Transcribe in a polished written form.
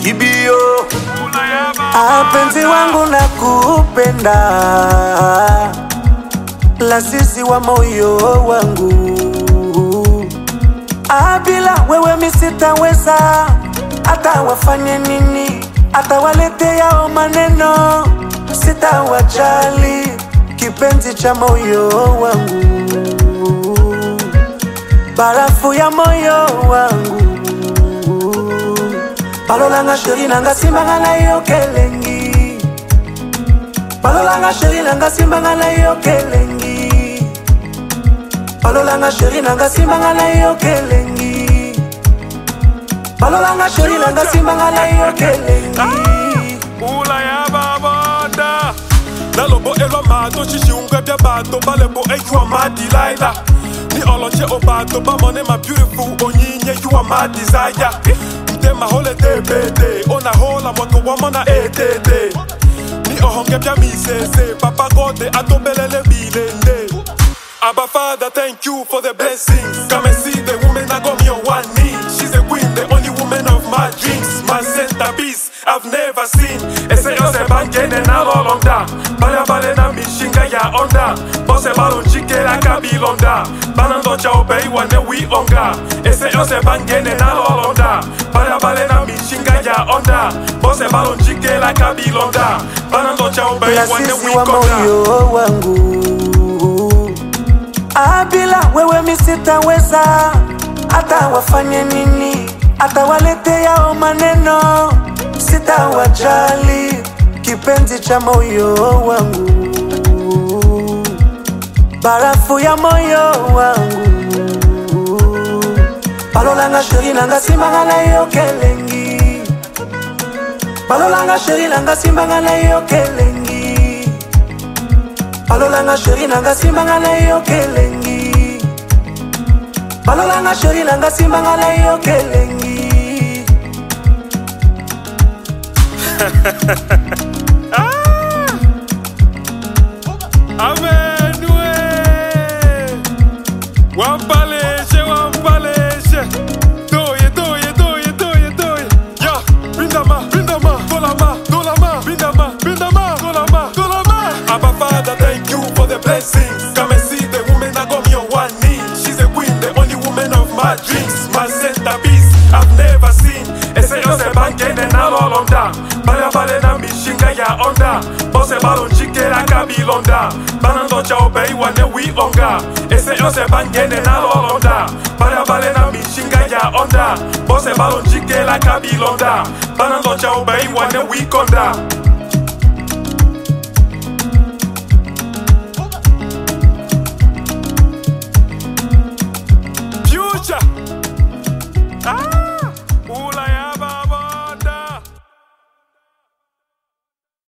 Ibio Penzi wangu na kupenda, lazizi wa moyo wangu. Bila wewe mi sitaweza, hata wafanye nini, hata walete yao maneno, sitawajali. Kipenzi cha moyo wangu, barafu ya moyo wangu. Balolanga sheri nanga simbanga na yo kelengi, balolanga sheri nanga simbanga na yo kelengi, balolanga sheri nanga simbanga na yo kelengi, balolanga sheri nanga simbanga na yo kelengi. Ula ya babanda Nalobo elwa mato chichi ungwebya bato Balebo you are my Delilah. Ni oloche obato Bamone my beautiful onyinye you are my desire. Mtema hole tebede Ona hola moto wamona etete. Ni ohongebya misese Papa gode atobelele bilende. Abba Father, thank you for the blessings. Come and see the woman that got me on one knee. She's a queen, the only woman of my dreams. My centerpiece, I've never seen. Ese yo se bangene na lolonda. Bala bale na mishinga ya onda. Bose balon chike la kabilonda. Banando cha obey wane we onga. Ese yo se bangene na lolonda. Bala bale na mishinga ya onda. Bose balon chike la kabilonda. Banando cha obey wane we onga. Bila wewe mi sitaweza, hata wafanye nini, hata walete yao maneno, sitawajali. Kipenzi cha moyo wangu, barafu ya moyo wangu. Balolanga sheri nanga simbanga na yo kelengi, balolanga sheri nanga simbanga na yo kelengi, balolanga sheri nanga simbanga na yo kelengi, balolanga sheri nanga simbanga na yo kelengi. Amenwe Wampaleche Doye Ya, bindama, dolama, dolama Abba Father, thank you for the blessings. Come and see the woman that got me on one knee. She's a queen, the only woman of my dreams. My centerpiece, I've never seen. Ese yo se bangene na lolonda. Bala bale na mishinga ya onda. Bose balon chike la kabilonda. Banando cha obey wane we onga. Ese yo se bangene na lolonda. Bala bale na mishinga ya onda. Bose balon chike la kabilonda. Banando cha obey wane we konda.